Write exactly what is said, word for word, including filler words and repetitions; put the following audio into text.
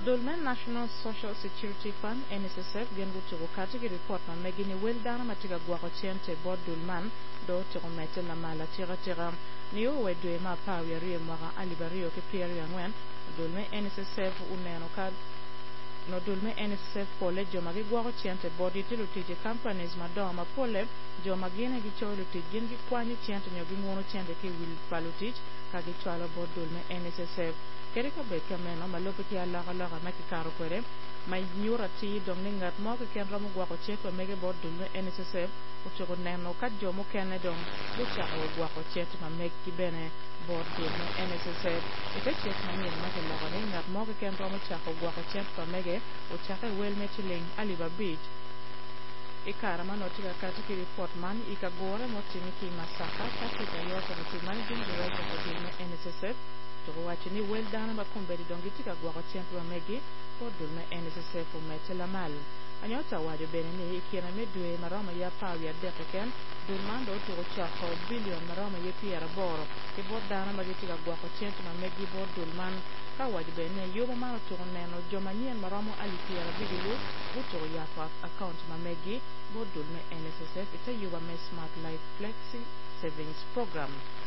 Dolmen National Social Security Fund N S S F gen gutu kati ki report ma megini wel dana matiga gwako chente bod Dolman do tiro mete la mala tira tira niyo wedwe ma pawi riyo mwaka alibario ke pieri angwen Dolmen N S S F uneno kad no Dolmen N S S F pole joma gi gwako chente bod itilu tije companies madoma pole joma gine gi cholo tijin gi kwanyi chente nyo gi ngono chente ki wil palutich ka gi chwalo bod Dolmen N S S F kere ka be kameno malope ki ala ala ma ki karo kwere ma nyura ti dong ni ngat mo ke ken ramu gwa ko che ko mege bod Dolmen N S S F o to neno kat jomo ken dong bu cha o gwa ko che ma meg ki bene bod Dolmen N S S F ite che ma ni ma ke la ni ngat mo ke ken ramu cha ko gwa ko che ko mege o cha ke wel me chiling ali ba beach ikara manoti ka kati ki report man ikagore motimi ki masaka kati ka yoto moti managing director for Dolmen N S S F to wachini wel dana ba kumbedi dongiti ka gwa ko chento megi bod Dolmen N S S F o mete la mal anyota wajo bene ni ikira medwe marama ya pawi ya dekeken Dolman do to cha ko billion marama ya piera boro ki bod dana magiti ka gwa ko chento megi bod Dolman ka wajo bene yoba mara to neno joma nyen maramo ali piera bidilu buto ya pa account megi bod Dolmen N S S F ite yoba me smart life flexi savings program